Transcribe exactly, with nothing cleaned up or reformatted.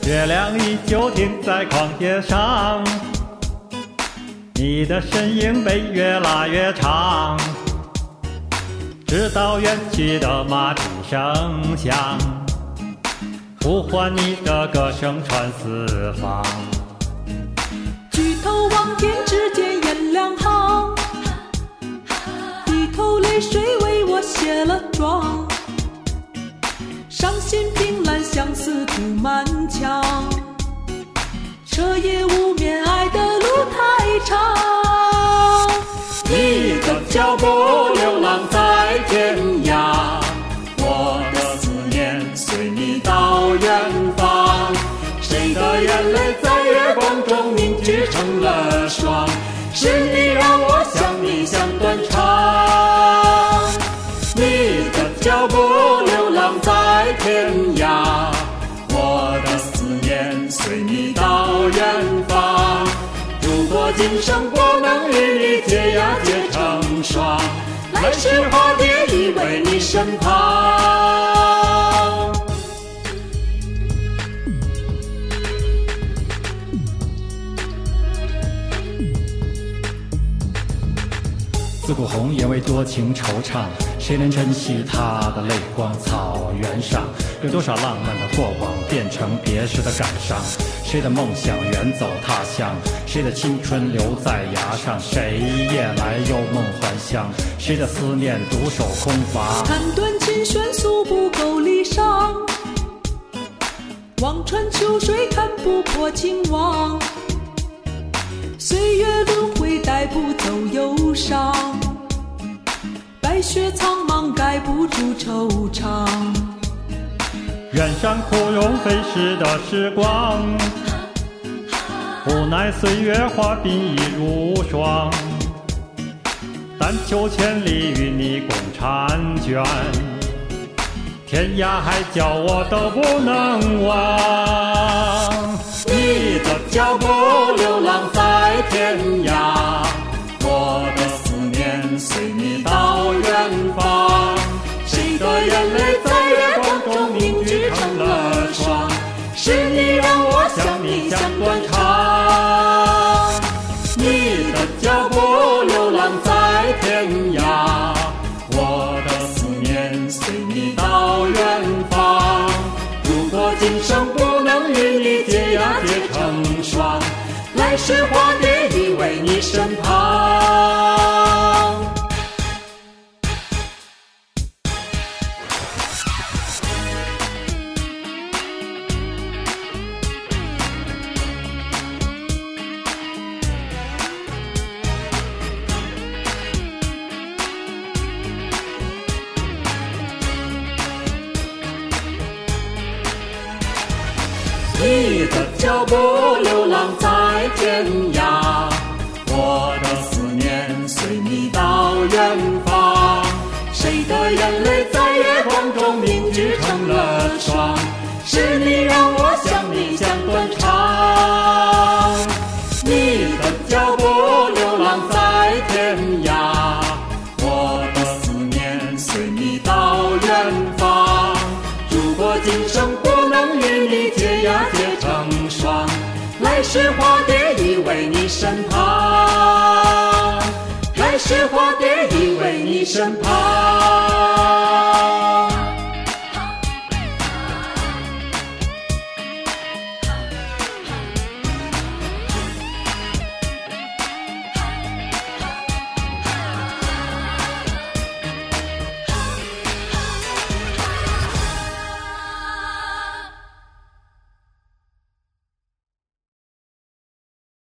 月亮依旧停在旷野上，你的身影被越拉越长，直到远去的马蹄声响，呼唤你的歌声传四方。 举头望天，只见颜良行，低头泪水为我卸了妆，伤心凭栏，相思涂满墙，彻夜无眠，爱的路太长。 你的脚步流浪在天涯，我的思念随你到远方。谁的眼泪在月光中凝聚成了霜？是你让我想你像断肠。你的脚步流浪在天涯，我的思念随你到远方。如果今生不能与你结呀结成双，来世化蝶依偎你身旁。自古红颜为多情惆怅，谁能珍惜他的泪光？草原上有多少浪漫的过往变成别时的感伤？谁的梦想远走他乡？谁的青春留在崖上？谁夜来幽梦还乡？谁的思念独守空房？ 弹断琴弦诉不够离殇，望穿秋水看不破情网，岁月轮回带不走忧伤，白雪苍茫盖不住惆怅。 远山枯荣飞逝的时光，无奈岁月化鬓已如霜，但求千里与你共婵娟，天涯海角我都不能忘。你的脚步流浪在天涯，我的思念随你到远方。谁的眼泪在月光中凝聚成了霜？是你让我想你像断肠。你的脚步流浪在天涯，我的思念随你到远方。如果今生不能与你结呀结成双，来世化蝶依偎你身旁。你的脚步流浪在天涯，我的思念随你到远方。谁的眼泪在月光中凝聚成了霜？是你让我想你像断肠。你的脚步流浪在天涯，我的思念随你到远方。如果今生不能与你结呀结成双，来世化蝶依偎你身旁，来世化蝶依偎你身旁。